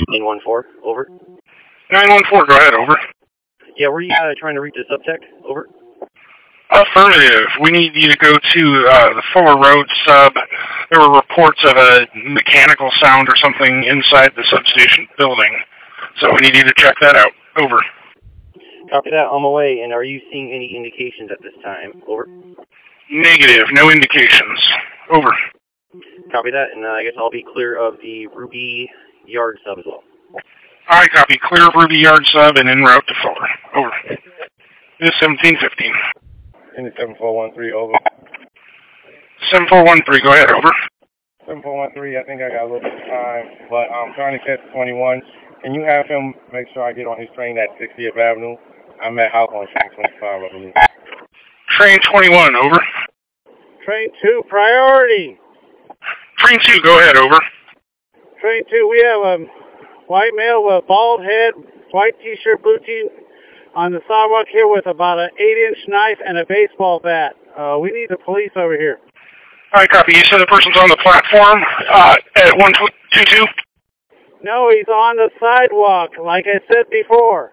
914, over. 914, go ahead, over. Yeah, were you trying to reach the subtech? Over. Affirmative. We need you to go to the Fuller Road sub. There were reports of a mechanical sound or something inside the substation building. So we need you to check that out. Over. Copy that, on my way. And are you seeing any indications at this time? Over. Negative. No indications. Over. Copy that, and I guess I'll be clear of the Ruby Yard sub as well. I copy. Clear of Ruby Yard sub and en route to Fuller. Over. This is 1715. 7413, over. 7413, go ahead, over. 7413, I think I got a little bit of time, but I'm trying to catch 21. Can you have him make sure I get on his train at 60th Avenue? I'm at house on train 25, I believe. Train 21, over. Train 2, priority. Train 2, go ahead, over. Train 2, we have a white male with a bald head, white t-shirt, blue tee, on the sidewalk here with about an 8-inch knife and a baseball bat. We need the police over here. All right, copy. You said the person's on the platform at 122? No, he's on the sidewalk, like I said before.